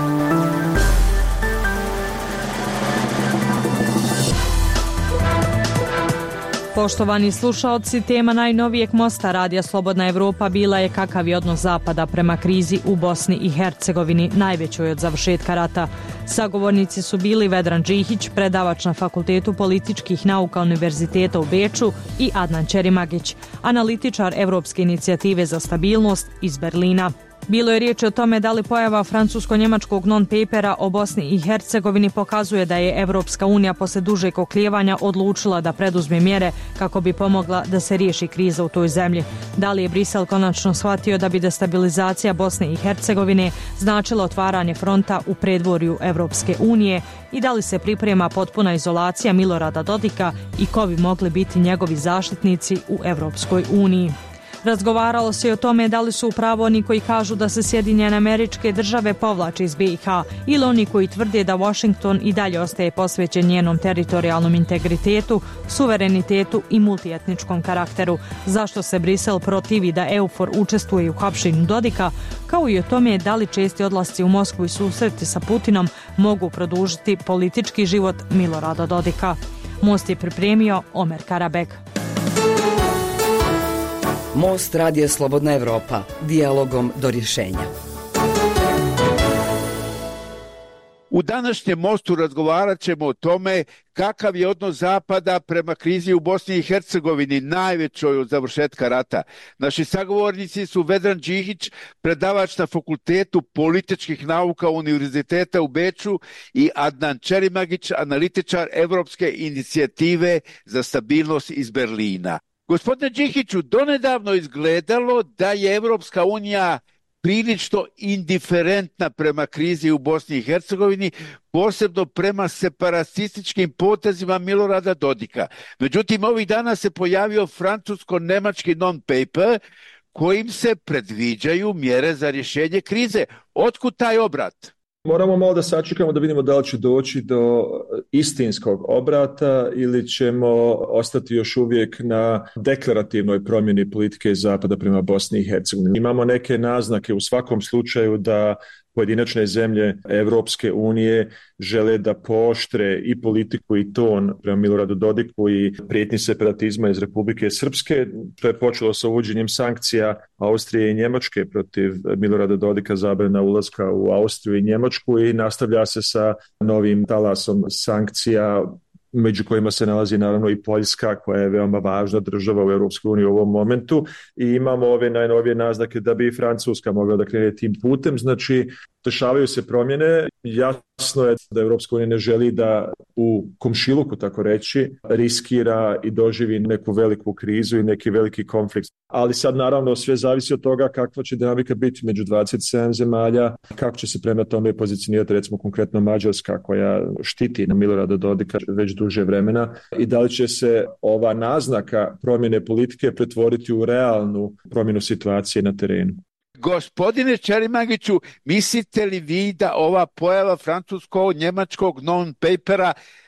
Poštovani slušaoci, tema najnovijeg mosta Radija Slobodna Evropa bila je kakav je odnos Zapada prema krizi u Bosni i Hercegovini, najvećoj od završetka rata. Sagovornici su bili Vedran Džihić, predavač na Fakultetu političkih nauka Univerziteta u Beču, i Adnan Ćerimagić, analitičar Evropske inicijative za stabilnost iz Berlina. Bilo je riječ o tome da li pojava francusko-njemačkog non-papera o Bosni i Hercegovini pokazuje da je Evropska unija posle dužeg oklijevanja odlučila da preduzme mjere kako bi pomogla da se riješi kriza u toj zemlji. Da li je Brisel konačno shvatio da bi destabilizacija Bosne i Hercegovine značila otvaranje fronta u predvorju Evropske unije i da li se priprema potpuna izolacija Milorada Dodika i ko bi mogli biti njegovi zaštitnici u Evropskoj uniji. Razgovaralo se i o tome da li su u pravu oni koji kažu da se Sjedinjene Američke Države povlače iz BiH ili oni koji tvrde da Washington i dalje ostaje posvećen njenom teritorijalnom integritetu, suverenitetu i multietničkom karakteru. Zašto se Brisel protivi da EUFOR učestvuje u hapšenju Dodika, kao i o tome da li česti odlasci u Moskvu i susreti sa Putinom mogu produžiti politički život Milorada Dodika. Most je pripremio Omer Karabeg. Most Radija Slobodna Evropa, dijalogom do rješenja. U današnjem mostu razgovarat ćemo o tome kakav je odnos Zapada prema krizi u Bosni i Hercegovini, najvećoj od završetka rata. Naši sagovornici su Vedran Džihić, predavač na Fakultetu političkih nauka Univerziteta u Beču, i Adnan Ćerimagić, analitičar Evropske inicijative za stabilnost iz Berlina. Gospodine Džihiću, donedavno izgledalo da je Evropska unija prilično indiferentna prema krizi u Bosni i Hercegovini, posebno prema separatističkim potezima Milorada Dodika. Međutim, ovih dana se pojavio francusko-nemački non-paper kojim se predviđaju mjere za rješenje krize. Otkud taj obrat? Moramo malo da sačekamo da vidimo da li će doći do istinskog obrata ili ćemo ostati još uvijek na deklarativnoj promjeni politike Zapada prema Bosni i Hercegovini. Imamo neke naznake u svakom slučaju da pojedinačne zemlje Evropske unije žele da pooštre i politiku i ton prema Miloradu Dodiku i prijetnji separatizma iz Republike Srpske. To je počelo sa uvođenjem sankcija Austrije i Njemačke protiv Milorada Dodika, zabrana ulaska u Austriju i Njemačku, i nastavlja se sa novim talasom sankcija, među kojima se nalazi naravno i Poljska, koja je veoma važna država u Europskoj uniji u ovom momentu, i imamo ove najnovije naznake da bi i Francuska mogla da krene tim putem. Znači, dešavaju se promjene. Jasno je da Europska unija ne želi da u komšiluku, tako reći, riskira i doživi neku veliku krizu i neki veliki konflikt. Ali sad naravno sve zavisi od toga kakva će dinamika biti među 27 zemalja, kako će se prema tome pozicionirati recimo konkretno Mađarska, koja štiti na Milorada Dodika već duže vremena, i da li će se ova naznaka promjene politike pretvoriti u realnu promjenu situacije na terenu. Gospodine Ćerimagiću, mislite li vi da ova pojava francusko-njemačkog non-papera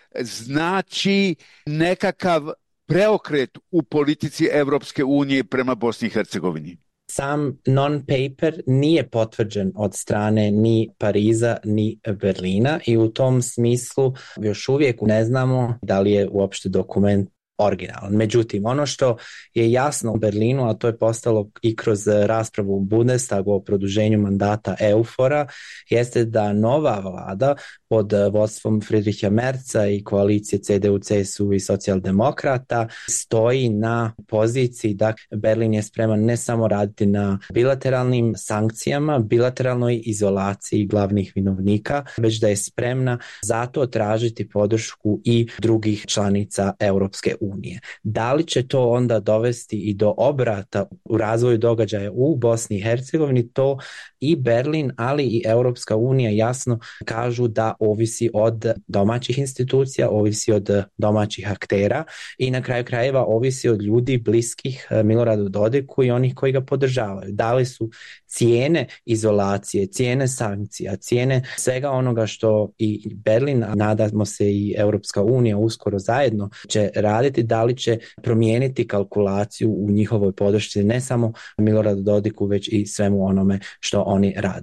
znači nekakav preokret u politici Evropske unije prema Bosni i Hercegovini? Sam non-paper nije potvrđen od strane ni Pariza ni Berlina i u tom smislu još uvijek ne znamo da li je uopšte dokument originalan. Međutim, ono što je jasno u Berlinu, a to je postalo i kroz raspravu u Bundestagu o produženju mandata EUFOR-a, jeste da nova vlada pod vodstvom Friedricha Merza i koalicije CDU, CSU i socijaldemokrata stoji na poziciji da Berlin je spreman ne samo raditi na bilateralnim sankcijama, bilateralnoj izolaciji glavnih vinovnika, već da je spremna zato tražiti podršku i drugih članica Europske unije. Da li će to onda dovesti i do obrata u razvoju događaja u Bosni i Hercegovini, to i Berlin, ali i Europska unija jasno kažu da ovisi od domaćih institucija, ovisi od domaćih aktera i na kraju krajeva ovisi od ljudi bliskih Miloradu Dodiku i onih koji ga podržavaju. Da li su cijene izolacije, cijene sankcija, cijene svega onoga što i Berlin, a nadamo se i Europska unija uskoro zajedno će raditi, da li će promijeniti kalkulaciju u njihovoj podršci ne samo Miloradu Dodiku, već i svemu onome što oni rade.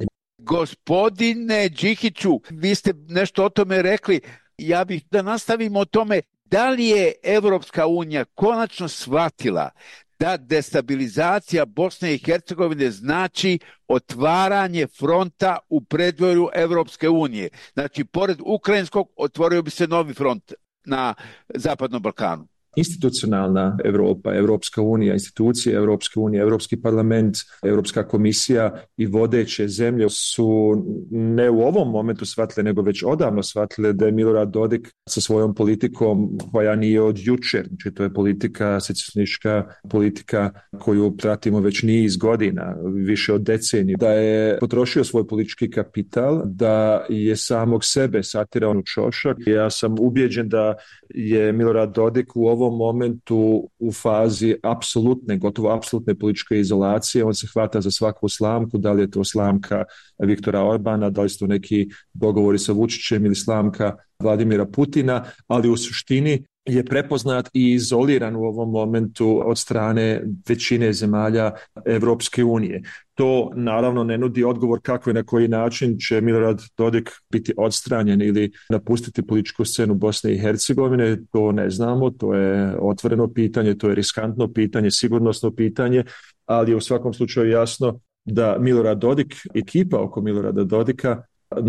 Gospodine Đikiću, vi ste nešto o tome rekli. Ja bih da nastavimo o tome. Da li je Evropska unija konačno shvatila da destabilizacija Bosne i Hercegovine znači otvaranje fronta u predvorju Evropske unije? Znači, pored ukrajinskog otvorio bi se novi front na Zapadnom Balkanu. Institucionalna Europa, Evropska unija, institucije Evropske unije, Evropski parlament, Evropska komisija i vodeće zemlje su ne u ovom momentu shvatile, nego već odavno shvatile da je Milorad Dodik sa svojom politikom koja nije od jučer, znači to je politika, secesionistička politika koju pratimo već niz godina, više od deceniju, da je potrošio svoj politički kapital, da je samog sebe satirao u čošak. Ja sam ubijeđen da je Milorad Dodik u ovom momentu u fazi apsolutne, gotovo apsolutne političke izolacije. On se hvata za svaku slamku, da li je to slamka Viktora Orbana, da li su to neki dogovori sa Vučićem ili slamka Vladimira Putina, ali u suštini je prepoznat i izoliran u ovom momentu od strane većine zemalja Evropske unije. To naravno ne nudi odgovor kako i na koji način će Milorad Dodik biti odstranjen ili napustiti političku scenu Bosne i Hercegovine. To ne znamo, to je otvoreno pitanje, to je riskantno pitanje, sigurnosno pitanje, ali je u svakom slučaju jasno da Milorad Dodik, ekipa oko Milorada Dodika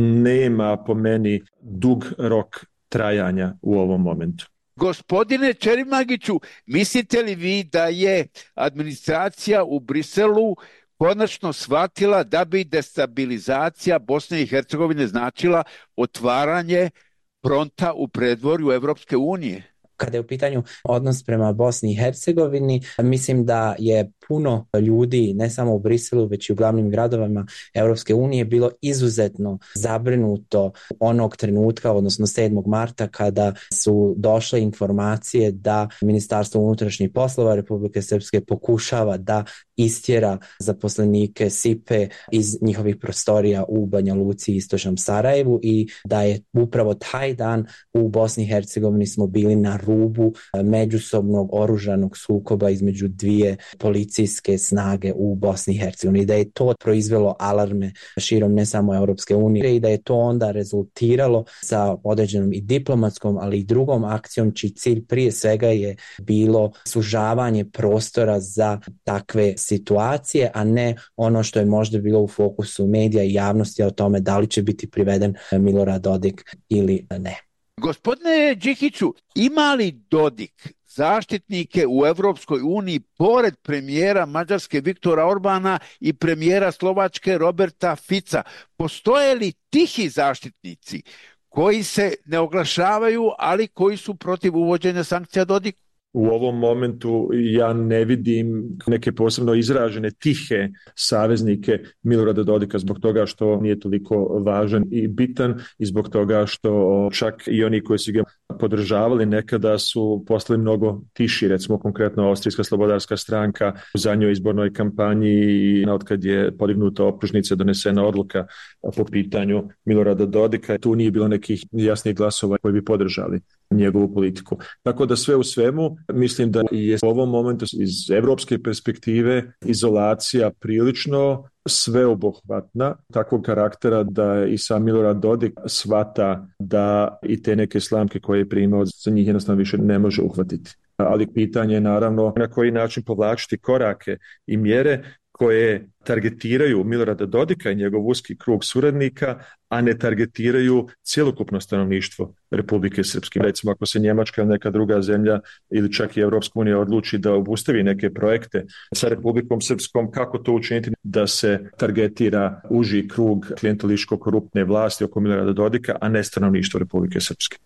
nema po meni dug rok trajanja u ovom momentu. Gospodine Čerimagiću, mislite li vi da je administracija u Briselu konačno shvatila da bi destabilizacija Bosne i Hercegovine značila otvaranje fronta u predvorju Evropske unije? Kada je u pitanju odnos prema Bosni i Hercegovini, mislim da je puno ljudi, ne samo u Briselu, već i u glavnim gradovima Europske unije, bilo izuzetno zabrinuto onog trenutka, odnosno 7. marta, kada su došle informacije da Ministarstvo unutrašnjih poslova Republike Srpske pokušava da istjera zaposlenike SIPE iz njihovih prostorija u Banja Luci i istočnom Sarajevu i da je upravo taj dan u Bosni i Hercegovini smo bili na rubu međusobnog oružanog sukoba između dvije policijske snage u Bosni i Hercegovini, da je to proizvelo alarme širom ne samo Europske unije i da je to onda rezultiralo sa određenom i diplomatskom, ali i drugom akcijom čiji cilj prije svega je bilo sužavanje prostora za takve situacije, a ne ono što je možda bilo u fokusu medija i javnosti o tome da li će biti priveden Milorad Dodik ili ne. Gospodine Đikiću, ima li Dodik zaštitnike u Evropskoj uniji pored premijera Mađarske Viktora Orbana i premijera Slovačke Roberta Fica? Postoje li tihi zaštitnici koji se ne oglašavaju, ali koji su protiv uvođenja sankcija Dodiku? U ovom momentu ja ne vidim neke posebno izražene tihe saveznike Milorada Dodika zbog toga što nije toliko važan i bitan i zbog toga što čak i oni koji su ga podržavali nekada su postali mnogo tiši, recimo konkretno Austrijska slobodarska stranka u zadnjoj izbornoj kampanji i otkad je podignuta optužnica, donesena odluka po pitanju Milorada Dodika, tu nije bilo nekih jasnih glasova koji bi podržali njegovu politiku. Tako da sve u svemu mislim da je u ovom momentu iz evropske perspektive izolacija prilično sveobuhvatna, takvog karaktera da i sam Milorad Dodik shvata da i te neke slamke koje je primao za njih jednostavno više ne može uhvatiti. Ali pitanje je naravno na koji način povlačiti korake i mjere koje targetiraju Milorada Dodika i njegov uski krug suradnika, a ne targetiraju cjelokupno stanovništvo Republike Srpske. Recimo ako se Njemačka ili neka druga zemlja ili čak i Evropska unija odluči da obustavi neke projekte sa Republikom Srpskom, kako to učiniti da se targetira uži krug klijentelističko-koruptne vlasti oko Milorada Dodika, a ne stanovništvo Republike Srpske.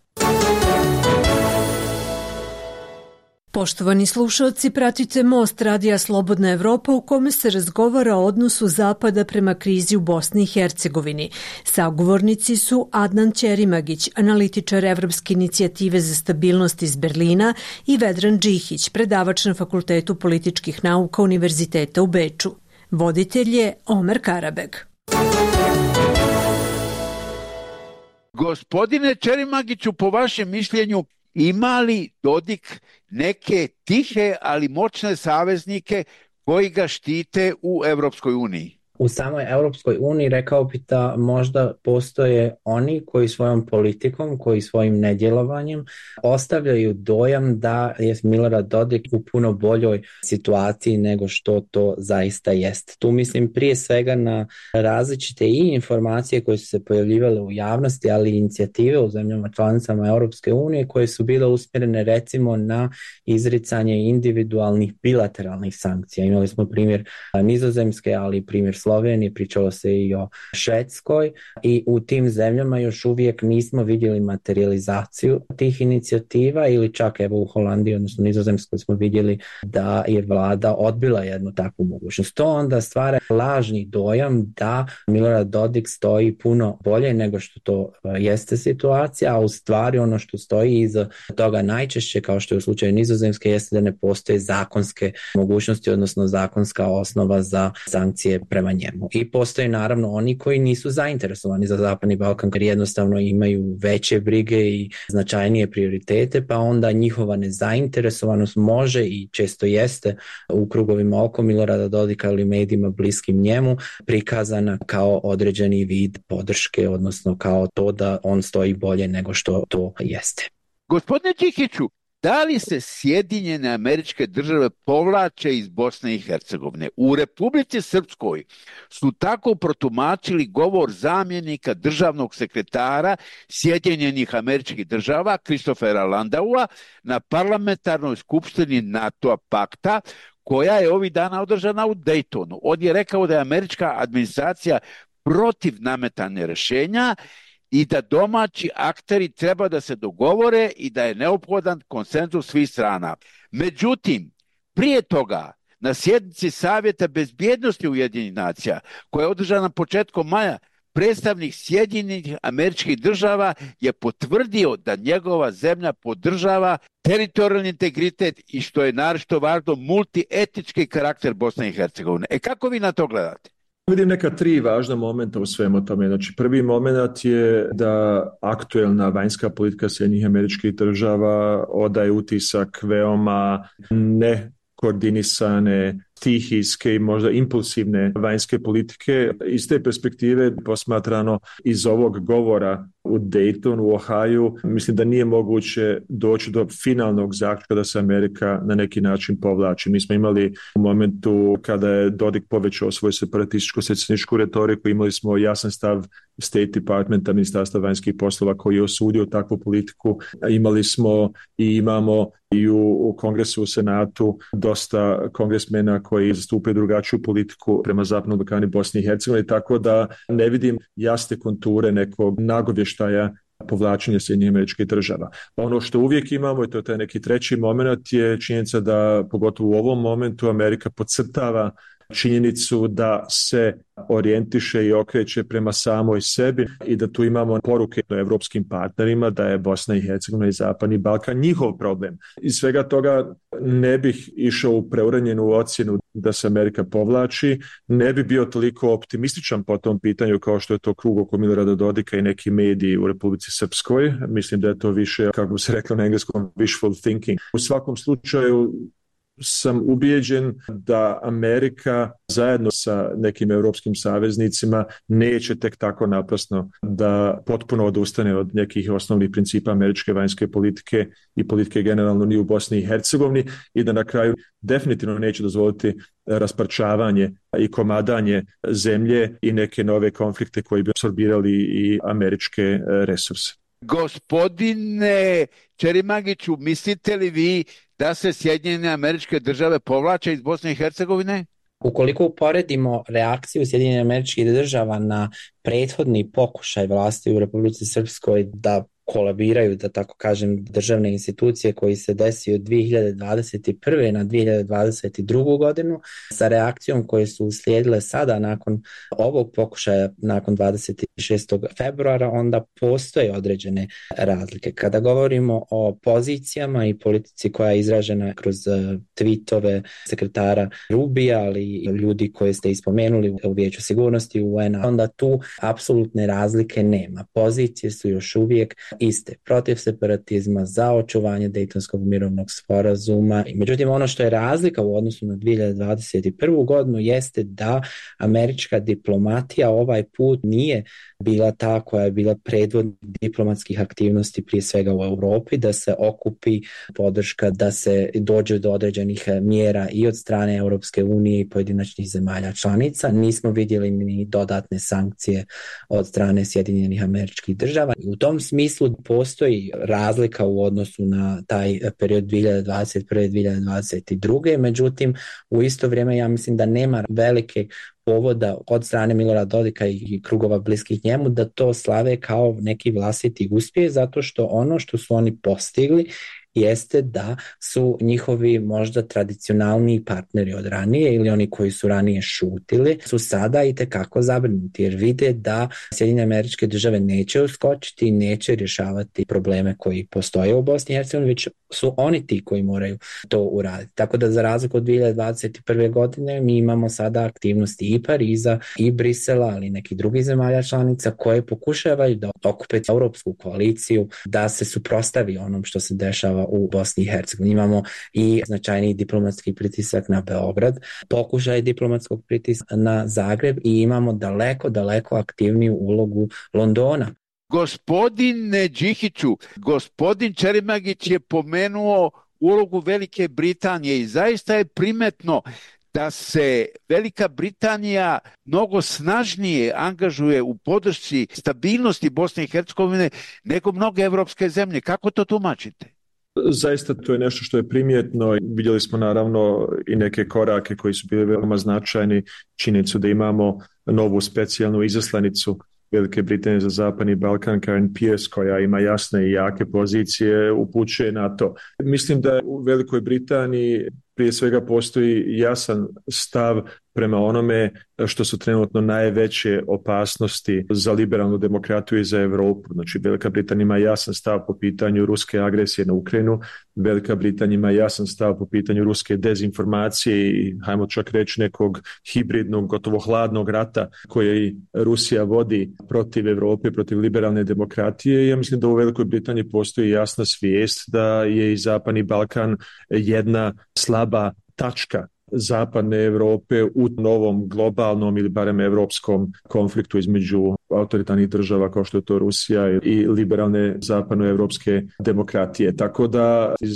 Poštovani slušalci, pratite Most Radija Slobodna Evropa u kome se razgovara o odnosu Zapada prema krizi u Bosni i Hercegovini. Sagovornici su Adnan Ćerimagić, analitičar Evropske inicijative za stabilnost iz Berlina, i Vedran Đikić, predavač na Fakultetu političkih nauka Univerziteta u Beču. Voditelj je Omer Karabeg. Gospodine Ćerimagiću, po vašem mišljenju, ima li Dodik neke tihe, ali moćne saveznike koji ga štite u Evropskoj uniji? U samoj Europskoj uniji rekao bi da možda postoje oni koji svojom politikom, koji svojim nedjelovanjem ostavljaju dojam da je Milorad Dodik u puno boljoj situaciji nego što to zaista jest. Tu mislim prije svega na različite i informacije koje su se pojavljivale u javnosti, ali i inicijative u zemljama članicama Europske unije koje su bile usmjerene recimo na izricanje individualnih bilateralnih sankcija. Imali smo primjer Nizozemske, ali i primjer Slovenije, pričalo se i o Švedskoj i u tim zemljama još uvijek nismo vidjeli materializaciju tih inicijativa ili čak evo u Holandiji, odnosno Nizozemskoj smo vidjeli da je vlada odbila jednu takvu mogućnost. To onda stvara lažni dojam da Milorad Dodik stoji puno bolje nego što to jeste situacija, a u stvari ono što stoji iza toga najčešće, kao što je u slučaju Nizozemske, jeste da ne postoje zakonske mogućnosti, odnosno zakonska osnova za sankcije prema njemu. I postoje naravno oni koji nisu zainteresovani za Zapadni Balkan, jer jednostavno imaju veće brige i značajnije prioritete, pa onda njihova nezainteresovanost može i često jeste u krugovima oko Milorada Dodika ili medijima bliskim njemu prikazana kao određeni vid podrške, odnosno kao to da on stoji bolje nego što to jeste. Gospodine Čikiću, da li se Sjedinjene Američke Države povlače iz Bosne i Hercegovine? U Republici Srpskoj su tako protumačili govor zamjenika državnog sekretara Sjedinjenih Američkih Država Christophera Landaua na parlamentarnoj skupštini NATO pakta koja je ovih dana održana u Daytonu. On je rekao da je američka administracija protiv nametanja rješenja i da domaći akteri treba da se dogovore i da je neophodan konsenzus svih strana. Međutim, prije toga, na sjednici Savjeta bezbjednosti Ujedinjenih nacija, koja je održana početkom maja, predstavnik Sjedinjenih Američkih Država je potvrdio da njegova zemlja podržava teritorijalni integritet i, što je naročito važno, multietnički karakter Bosne i Hercegovine. Kako vi na to gledate? Vidim neka tri važna momenta u svemu tome. Znači, prvi moment je da aktuelna vanjska politika Sjedinjenih Američkih Država odaje utisak veoma nekoordinisane, stihijske i možda impulsivne vanjske politike. Iz te perspektive posmatrano iz ovog govora u Daytonu, u Ohaju, mislim da nije moguće doći do finalnog zaključka da se Amerika na neki način povlači. Mi smo imali u momentu kada je Dodik povećao svoju separatističko-secesionističku retoriku, imali smo jasan stav State Departmenta, Ministarstva vanjskih poslova koji je osudio takvu politiku. Imali smo i imamo i u Kongresu, u Senatu dosta kongresmena koji zastupaju drugačiju politiku prema Zapadnom Balkanu i Bosni i Hercegovini, tako da ne vidim jasne konture nekog nagovještaja povlačenja Sjedinjenih Američkih Država. Ono što uvijek imamo, i to je taj neki treći moment, je činjenica da pogotovo u ovom momentu Amerika podcrtava činjenicu da se orijentiše i okreće prema samoj sebi i da tu imamo poruke evropskim partnerima da je Bosna i Hercegovina i Zapadni Balkan njihov problem. Iz svega toga ne bih išao u preuranjenu ocjenu da se Amerika povlači, ne bi bio toliko optimističan po tom pitanju kao što je to krug oko Milorada Dodika i neki mediji u Republici Srpskoj. Mislim da je to više, kako bi se reklo na engleskom, wishful thinking. U svakom slučaju sam ubijeđen da Amerika zajedno sa nekim europskim saveznicima neće tek tako naprasno da potpuno odustane od nekih osnovnih principa američke vanjske politike i politike generalno ni u Bosni i Hercegovini i da na kraju definitivno neće dozvoliti rasparčavanje i komadanje zemlje i neke nove konflikte koji bi apsorbirali i američke resurse. Gospodine Čerimagiću, mislite li vi da se Sjedinjene Američke Države povlače iz Bosne i Hercegovine? Ukoliko uporedimo reakciju Sjedinjenih Američkih Država na prethodni pokušaj vlasti u Republici Srpskoj da kolabiraju, da tako kažem, državne institucije koji se desio od 2021. na 2022. godinu sa reakcijom koje su uslijedile sada nakon ovog pokušaja, nakon 26. februara, onda postoje određene razlike. Kada govorimo o pozicijama i politici koja je izražena kroz tweetove sekretara Rubija, ali i ljudi koje ste ispomenuli u Vijeću sigurnosti UN-a, onda tu apsolutne razlike nema. Pozicije su još uvijek iste, protiv separatizma, za očuvanje Dejtonskog mirovnog sporazuma. Međutim, ono što je razlika u odnosu na 2021. godinu jeste da američka diplomatija ovaj put nije bila ta koja je bila predvodnik diplomatskih aktivnosti prije svega u Europi, da se okupi podrška, da se dođe do određenih mjera i od strane Europske unije i pojedinačnih zemalja članica. Nismo vidjeli ni dodatne sankcije od strane Sjedinjenih Američkih Država. U tom smislu postoji razlika u odnosu na taj period 2021-2022. Međutim, u isto vrijeme ja mislim da nema velike povoda od strane Milorada Dodika i krugova bliskih njemu da to slave kao neki vlastiti uspjeh, zato što ono što su oni postigli jeste da su njihovi možda tradicionalniji partneri od ranije ili oni koji su ranije šutili su sada itekako zabrinuti jer vide da Sjedinjene Američke Države neće uskočiti i neće rješavati probleme koji postoje u Bosni i Hercegovini, već su oni ti koji moraju to uraditi. Tako da za razliku od 2021. godine mi imamo sada aktivnosti i Pariza i Brisela, ali i nekih drugih zemalja članica koje pokušavaju da okupe europsku koaliciju, da se suprotstavi onom što se dešava u Bosni i Hercegovini. Imamo i značajniji diplomatski pritisak na Beograd, pokušaj diplomatskog pritiska na Zagreb i imamo daleko aktivniju ulogu Londona. Gospodine Đikiću, gospodin Čerimagić je pomenuo ulogu Velike Britanije i zaista je primetno da se Velika Britanija mnogo snažnije angažuje u podršci stabilnosti Bosne i Hercegovine nego mnoge evropske zemlje. Kako to tumačite? Zaista to je nešto što je primjetno. Vidjeli smo naravno i neke korake koji su bili veoma značajni. Činjenicu da imamo novu specijalnu izaslanicu Velike Britanije za Zapadni Balkan, Karen Pierce, koja ima jasne i jake pozicije, upućuje na to. Mislim da u Velikoj Britaniji prije svega postoji jasan stav prema onome što su trenutno najveće opasnosti za liberalnu demokratiju i za Europu. Znači, Velika Britanija ima jasan stav po pitanju ruske agresije na Ukrajinu, Velika Britanija ima jasan stav po pitanju ruske dezinformacije i, hajmo čak reći, nekog hibridnog, gotovo hladnog rata koji Rusija vodi protiv Europe, protiv liberalne demokratije. Ja mislim da u Velikoj Britaniji postoji jasna svijest da je i Zapadni Balkan jedna slaba tačka Zapadne Europe u novom globalnom ili barem europskom konfliktu između autoritarnih država kao što je to Rusija i liberalne zapadnoevropske demokratije. Tako da iz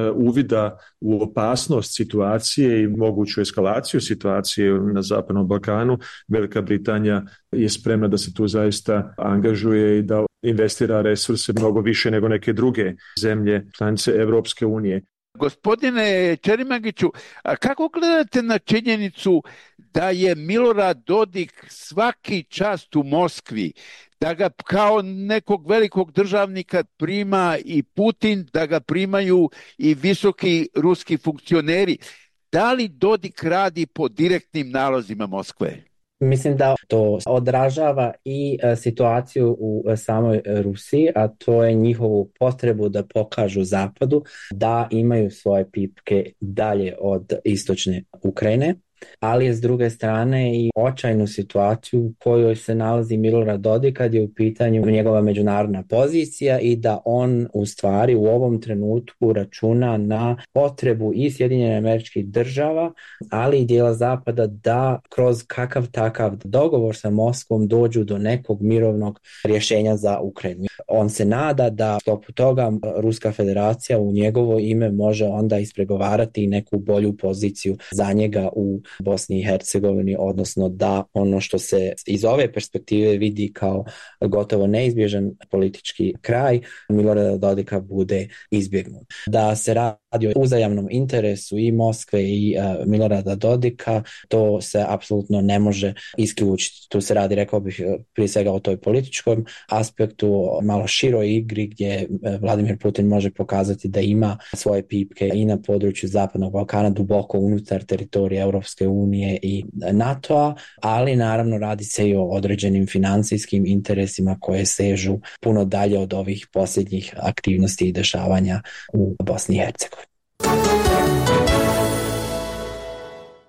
uvida u opasnost situacije i moguću eskalaciju situacije na Zapadnom Balkanu, Velika Britanija je spremna da se tu zaista angažuje i da investira resurse mnogo više nego neke druge zemlje članice Europske unije. Gospodine Čerimagiću, a kako gledate na činjenicu da je Milorad Dodik svaki čas u Moskvi, da ga kao nekog velikog državnika prima i Putin, da ga primaju i visoki ruski funkcioneri? Da li Dodik radi po direktnim nalozima Moskve? Mislim da to odražava i situaciju u samoj Rusiji, a to je njihovu potrebu da pokažu Zapadu da imaju svoje pipke dalje od istočne Ukrajine, ali je s druge strane i očajnu situaciju u kojoj se nalazi Milorad Dodik kad je u pitanju njegova međunarodna pozicija i da on u stvari u ovom trenutku računa na potrebu i Sjedinjenih Američkih Država, ali i dijela Zapada da kroz kakav takav dogovor sa Moskvom dođu do nekog mirovnog rješenja za Ukrajinu. On se nada da u sklopu toga Ruska Federacija u njegovo ime može onda ispregovarati neku bolju poziciju za njega u Bosni i Hercegovini, odnosno da ono što se iz ove perspektive vidi kao gotovo neizbježan politički kraj Milorada Dodika bude izbjegnut. Da se radi o uzajamnom interesu i Moskve i Milorada Dodika, to se apsolutno ne može isključiti. Tu se radi, rekao bih, prije svega o toj političkom aspektu, malo široj igri gdje Vladimir Putin može pokazati da ima svoje pipke i na području Zapadnog Balkana, duboko unutar teritorija Europske unije i NATO-a, ali naravno radi se i o određenim financijskim interesima koje sežu puno dalje od ovih posljednjih aktivnosti i dešavanja u Bosni i Hercegovini.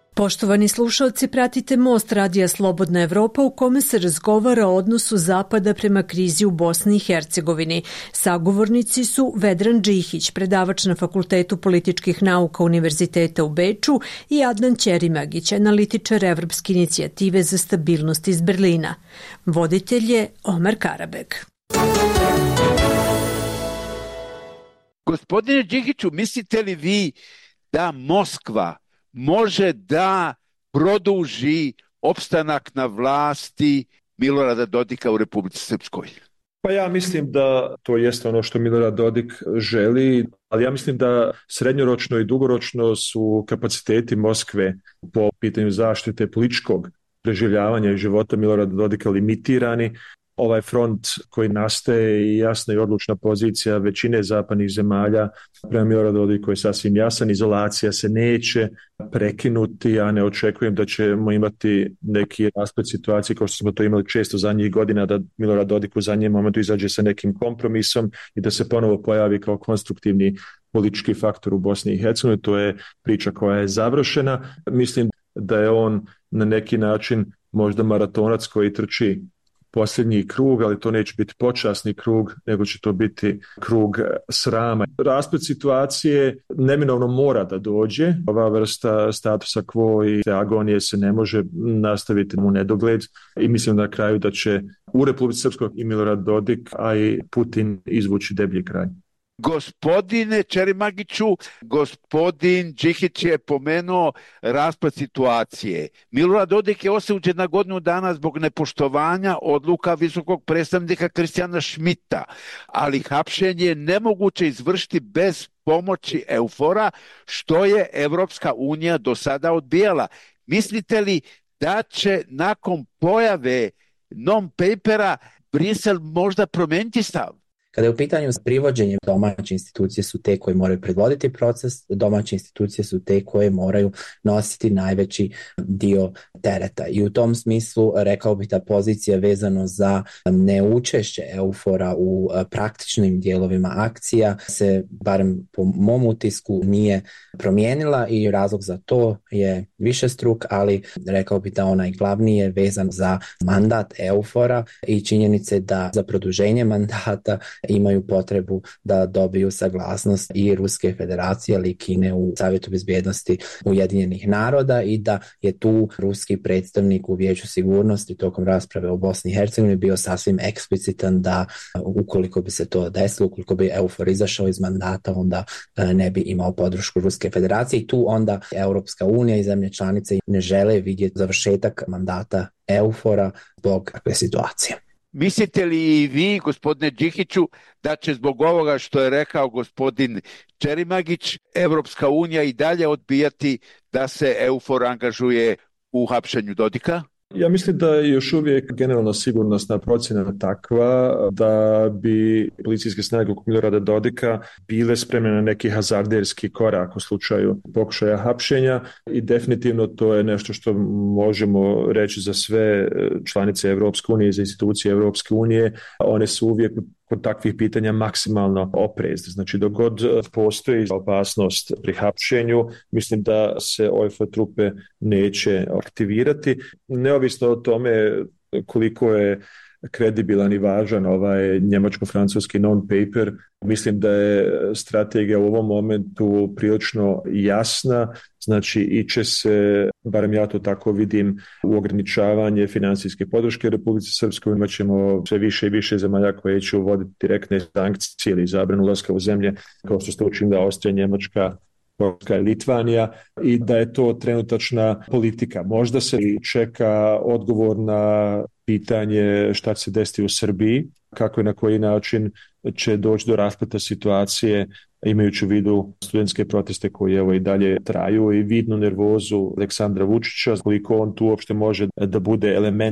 Poštovani slušalci, pratite Most radija Slobodna Evropa u kome se razgovara o odnosu Zapada prema krizi u Bosni i Hercegovini. Sagovornici su Vedran Džihić, predavač na Fakultetu političkih nauka Univerziteta u Beču, i Adnan Ćerimagić, analitičar Evropske inicijative za stabilnost iz Berlina. Voditelj je Omer Karabek. Gospodine Džihiću, mislite li vi da Moskva može da produži opstanak na vlasti Milorada Dodika u Republici Srpskoj? Pa ja mislim da to jeste ono što Milorad Dodik želi, ali ja mislim da srednjoročno i dugoročno su kapaciteti Moskve po pitanju zaštite političkog preživljavanja i života Milorada Dodika limitirani. Ovaj front koji nastaje i jasna i odlučna pozicija većine zapadnih zemalja prema Miloradu Dodiku je sasvim jasan. Izolacija se neće prekinuti, ja ne očekujem da ćemo imati neki rasplet situacije kao što smo to imali često zadnjih godina, da Milorad Dodik u zadnjem momentu izađe sa nekim kompromisom i da se ponovo pojavi kao konstruktivni politički faktor u Bosni i Hercegovini. To je priča koja je završena. Mislim da je on na neki način možda maratonac koji trči posljednji krug, ali to neće biti počasni krug, nego će to biti krug srama. Rasplet situacije neminovno mora da dođe. Ova vrsta statusa quo i te agonije se ne može nastaviti u nedogled i mislim na kraju da će u Republici Srpskoj i Milorad Dodik, a i Putin izvući deblji kraj. Gospodine Ćerimagiću, gospodin Džihić je pomenuo raspad situacije. Milorad Dodik je osuđen na godinu dana zbog nepoštovanja odluka visokog predstavnika Kristijana Šmita, ali hapšenje je nemoguće izvršiti bez pomoći EUFOR-a, što je Evropska unija do sada odbijala. Mislite li da će nakon pojave non-papera Brisel možda promijeniti stav? Kada je u pitanju privođenje, domaće institucije su te koje moraju predvoditi proces, domaće institucije su te koje moraju nositi najveći dio tereta. I u tom smislu rekao bih da pozicija vezano za neučešće EUFOR-a u praktičnim dijelovima akcija se, barem po mom utisku, nije promijenila i razlog za to je višestruk, ali rekao bih da onaj glavni je vezan za mandat EUFOR-a i činjenice da za produženje mandata imaju potrebu da dobiju saglasnost i Ruske federacije, ali i Kine u Savjetu bezbjednosti Ujedinjenih naroda i da je tu ruski predstavnik u Vijeću sigurnosti tokom rasprave o Bosni i Hercegovini bio sasvim eksplicitan da ukoliko bi se to desilo, ukoliko bi EUFOR izašao iz mandata, onda ne bi imao podršku Ruske federacije i tu onda Europska unija i zemlje članice ne žele vidjeti završetak mandata EUFOR-a zbog takve situacije. Mislite li i vi, gospodine Džihiću, da će zbog ovoga što je rekao gospodin Ćerimagić, Evropska unija i dalje odbijati da se EUFOR angažuje u hapšenju Dodika? Ja mislim da je još uvijek generalno sigurnosna procjena takva da bi policijske snage oko Milorada Dodika bile spremne na neki hazarderski korak u slučaju pokušaja hapšenja i definitivno to je nešto što možemo reći za sve članice Evropske unije i za institucije Evropske unije. One su uvijek kod takvih pitanja maksimalno oprezne. Znači, dok god postoji opasnost pri hapšenju, mislim da se OFA trupe neće aktivirati. Neovisno o tome koliko je kredibilan i važan ovaj njemačko-francuski non-paper, mislim da je strategija u ovom momentu prilično jasna, znači iće se, barem ja to tako vidim, u ograničavanje financijske podrške Republici Srpskoj. Imat ćemo sve više i više zemalja koje će uvoditi direktne sankcije ili zabranu ulaska u zemlje, kao što ste učinili Austrija, Njemačka, Poljska i Litvanija, i da je to trenutačna politika. Možda se čeka odgovor na pitanje šta će se desiti u Srbiji, kako i na koji način će doći do raspleta situacije, imajući u vidu studentske proteste koji evo i dalje traju i vidnu nervozu Aleksandra Vučića, koliko on tu uopšte može da bude element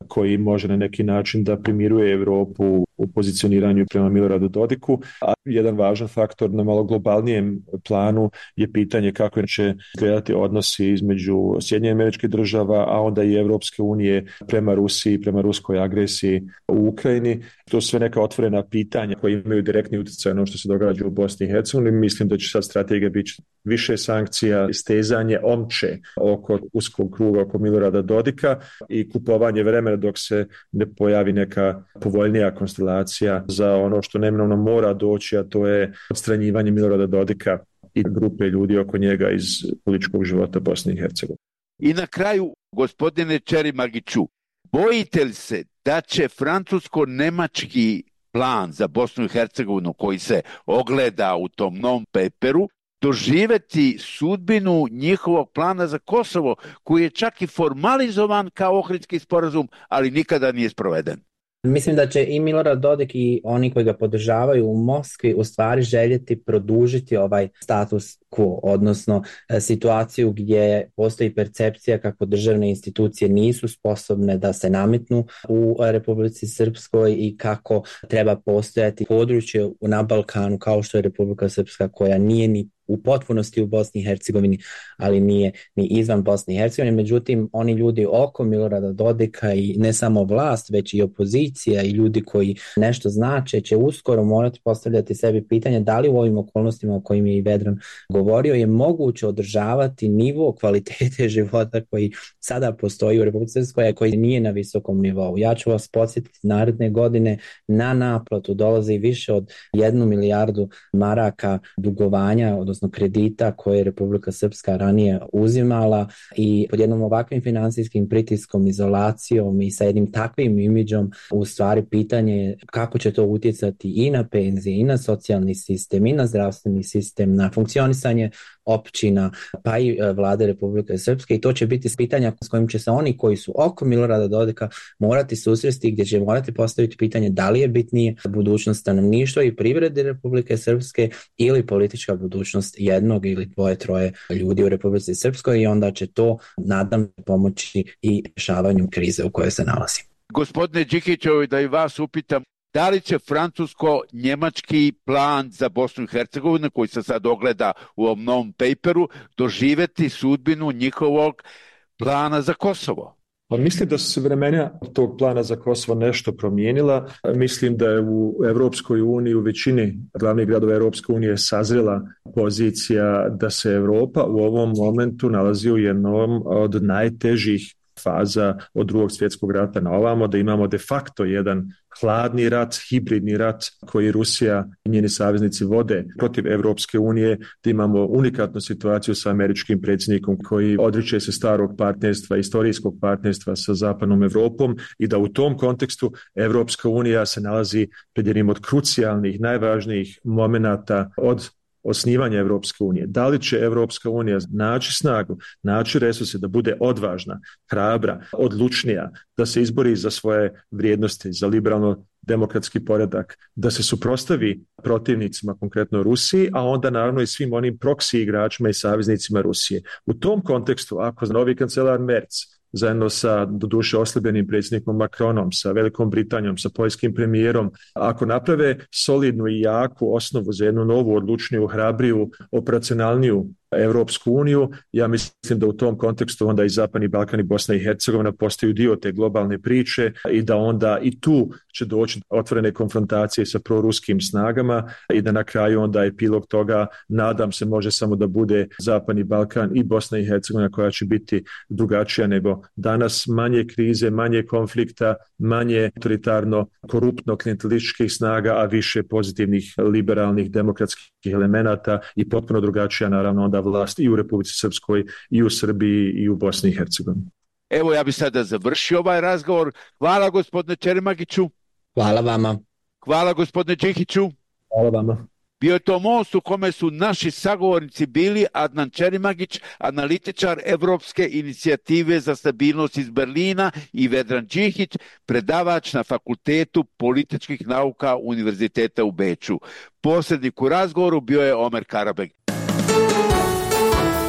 koji može na neki način da primiruje Europu u pozicioniranju prema Miloradu Dodiku. A jedan važan faktor na malo globalnijem planu je pitanje kako će izgledati odnosi između Sjedinjenih Američkih Država, a onda i Europske unije prema Rusiji, prema ruskoj agresiji u Ukrajini. To su sve neka otvorena pitanja koje imaju direktni utjecaj na ono što se događa u Bosni i Hercegovini. Mislim da će sad strategija biti više sankcija, stezanje omče oko uskog kruga oko Milorada Dodika i kupovanje vremena dok se ne pojavi neka povoljnija konstelacija za ono što neminovno mora doći, a to je odstranjivanje Milorada Dodika i grupe ljudi oko njega iz političkog života Bosne i Hercegovine. I na kraju, gospodine Čerimagiću, bojite li se da će francusko-nemački plan za Bosnu i Hercegovinu koji se ogleda u tom non-paperu doživjeti sudbinu njihovog plana za Kosovo, koji je čak i formalizovan kao Ohridski sporazum, ali nikada nije sproveden? Mislim da će i Milorad Dodik i oni koji ga podržavaju u Moskvi u stvari željeti produžiti ovaj status quo, odnosno situaciju gdje postoji percepcija kako državne institucije nisu sposobne da se nametnu u Republici Srpskoj i kako treba postojati područje na Balkanu kao što je Republika Srpska, koja nije ni u potpunosti u Bosni i Hercegovini, ali nije ni izvan Bosne i Hercegovine. Međutim, oni ljudi oko Milorada Dodika i ne samo vlast, već i opozicija i ljudi koji nešto znače će uskoro morati postavljati sebi pitanje da li u ovim okolnostima o kojim je i Vedran govorio je moguće održavati nivo kvalitete života koji sada postoji u Republici Srpskoj, a koji nije na visokom nivou. Ja ću vas podsjetiti, naredne godine na naplatu dolazi više od 1 milijardu maraka dugovanja, odnosno kredita koje je Republika Srpska ranije uzimala, i pod jednom ovakvim finansijskim pritiskom, izolacijom i sa jednim takvim imidžom u stvari pitanje je kako će to utjecati i na penzije, i na socijalni sistem, i na zdravstveni sistem, na funkcionisanje općina, pa i vlade Republike Srpske, i to će biti pitanja s kojim će se oni koji su oko Milorada Dodika morati susresti, gdje će morati postaviti pitanje da li je bitnije budućnost stanovništva i privrede Republike Srpske ili politička budućnost jednog ili dvoje, troje ljudi u Republici Srpskoj, i onda će to, nadam, pomoći i rješavanju krize u kojoj se nalazi. Gospodine Đikićevi, da i vas upitam, da li će francusko-njemački plan za Bosnu i Hercegovinu, koji se sad ogleda u ovom novom paperu, doživjeti sudbinu njihovog plana za Kosovo? Pa mislim da su se vremena tog plana za Kosovo nešto promijenila. Mislim da je u Europskoj uniji, u većini glavnih gradova Europske unije sazrela pozicija da se Europa u ovom momentu nalazi u jednom od najtežih faza od Drugog svjetskog rata na ovamo, da imamo de facto jedan hladni rat, hibridni rat koji Rusija i njeni saveznici vode protiv Europske unije, da imamo unikatnu situaciju sa američkim predsjednikom koji odriče se starog partnerstva, istorijskog partnerstva sa zapadnom Europom, i da u tom kontekstu Europska unija se nalazi pred jednim od krucijalnih, najvažnijih momenata od osnivanja Europske unije. Da li će Europska unija naći snagu, naći resurse da bude odvažna, hrabra, odlučnija, da se izbori za svoje vrijednosti, za liberalno demokratski poredak, da se suprotstavi protivnicima, konkretno Rusiji, a onda naravno i svim onim proksi igračima i saveznicima Rusije. U tom kontekstu, ako novi kancelar Merz zajedno sa doduše oslabljenim predsjednikom Macronom, sa Velikom Britanijom, sa poljskim premijerom, ako naprave solidnu i jaku osnovu za jednu novu, odlučniju, hrabriju, operacionalniju Europsku uniju, ja mislim da u tom kontekstu onda i Zapadni Balkan i Bosna i Hercegovina postaju dio te globalne priče, i da onda i tu će doći otvorene konfrontacije sa proruskim snagama, i da na kraju onda epilog toga, nadam se, može samo da bude Zapadni Balkan i Bosna i Hercegovina, koja će biti drugačija nego danas, manje krize, manje konflikta, manje autoritarno, koruptno, klijentelističkih snaga, a više pozitivnih, liberalnih, demokratskih elemenata, i potpuno drugačija naravno onda vlast i u Republici Srpskoj, i u Srbiji, i u Bosni i Hercegovini. Evo, ja bih sada završio ovaj razgovor. Hvala gospodine Čerimagiću. Hvala vama. Hvala gospodine Đikiću. Hvala vama. Bio je to most u kome su naši sagovornici bili Adnan Čerimagić, analitičar Evropske inicijative za stabilnost iz Berlina, i Vedran Đikić, predavač na Fakultetu političkih nauka Univerziteta u Beču. Posrednik u razgovoru bio je Omer Karabeg.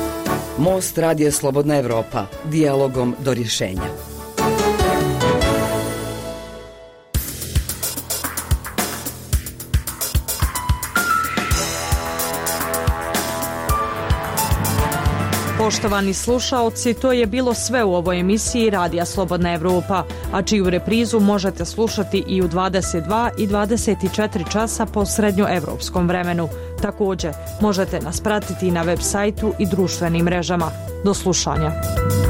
Most radija Slobodna Evropa, dijalogom do rješenja. Poštovani slušaoci, to je bilo sve u ovoj emisiji Radija Slobodna Evropa, a čiju reprizu možete slušati i u 22 i 24 časa po srednjoevropskom vremenu. Također, možete nas pratiti na web sajtu i društvenim mrežama. Do slušanja.